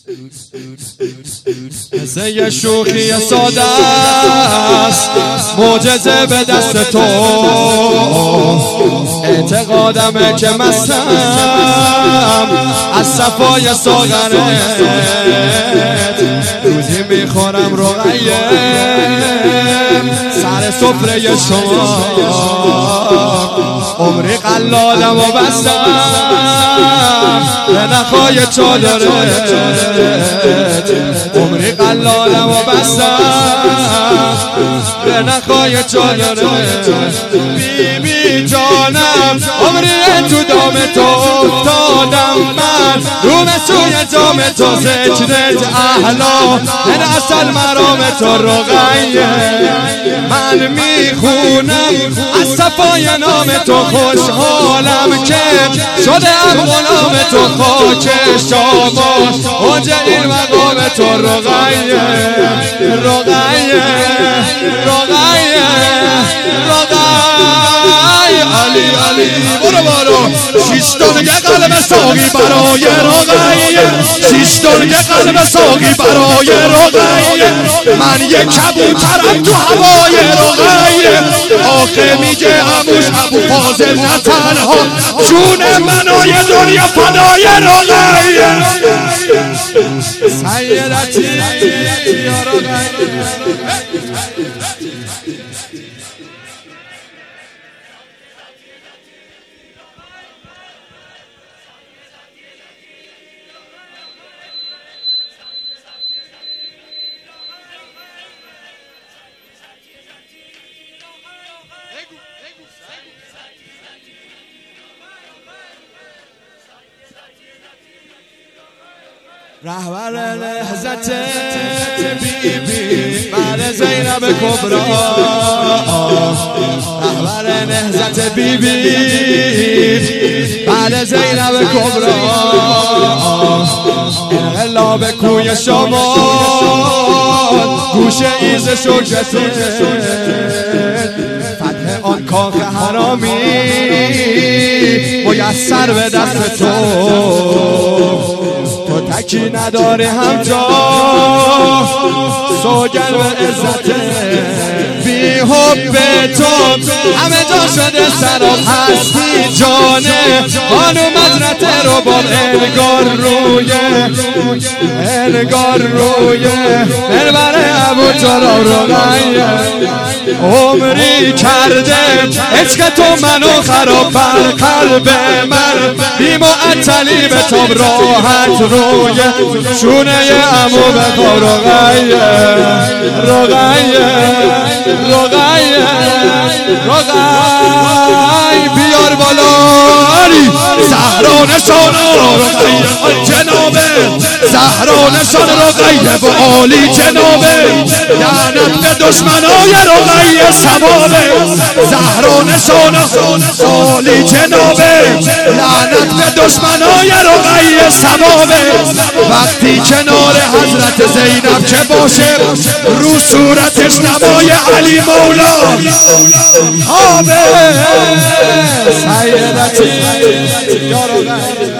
مثل یه شوخی ساده است معجزه به دست تو، اعتقادمه که مستم از صفای ساغرت، روزی میخورم رقیه سر سفره شما، عمری قلالم و بستم به نخای چادرت، عمری قلالم و بستم به نخای چادرت. بی بی جانم عمری تو دام تو افتادم، من روم سوی جام تو ذکرت احلا، من اصل مرام تو رقیه، من میخونم از صفای نام تو، خوشحالم که شدم غلام تو، خاک شما اوج این مقام تو رقیه رقیه رقیه رقیه. علی علی برو برو شیشتون یه قلب ساقی برای رقیه، شیشتون یه قلب ساقی برای رقیه، من یه کبوترم تو هوای رقیه، آخه میگه عموش ابو فاضل نه تنها جون منای دنیا فدای رقیه. سیدتی یا رقیه. رهبر نهضت بی بی بعد زینب کبرا، رهبر نهضت بی بی بعد زینب کبرا، انقلاب کوی شما گوشه ایز شوکت، فتح آن کاخ حرامی میسر به دست تو، تو تکی نداره همجا سوگن و عزت، بی حب تو همه جا شده سراب هستی جانه، بانو مزرت رو با انگار رویه منبر ابو تراب رقیه، عمری کرده عشق تو منو خراب بر قلب من، بی معطلی به تاب راحت روی شونه عمو بخواب رقیه رقیه رقیه رقیه. بیار بالاری زهرانشان رقیه جنابه، زهرانشان رقیه و عالی جنابه، لعنت به دشمنای رقیه ثوابه، زهرانشان عالی جنابه، لعنت به دشمنای رقیه ثوابه. وقتی کنار حضرت زینب که باشه رو صورتش نمای علی مولا آبه. سیدتی یا رقیه.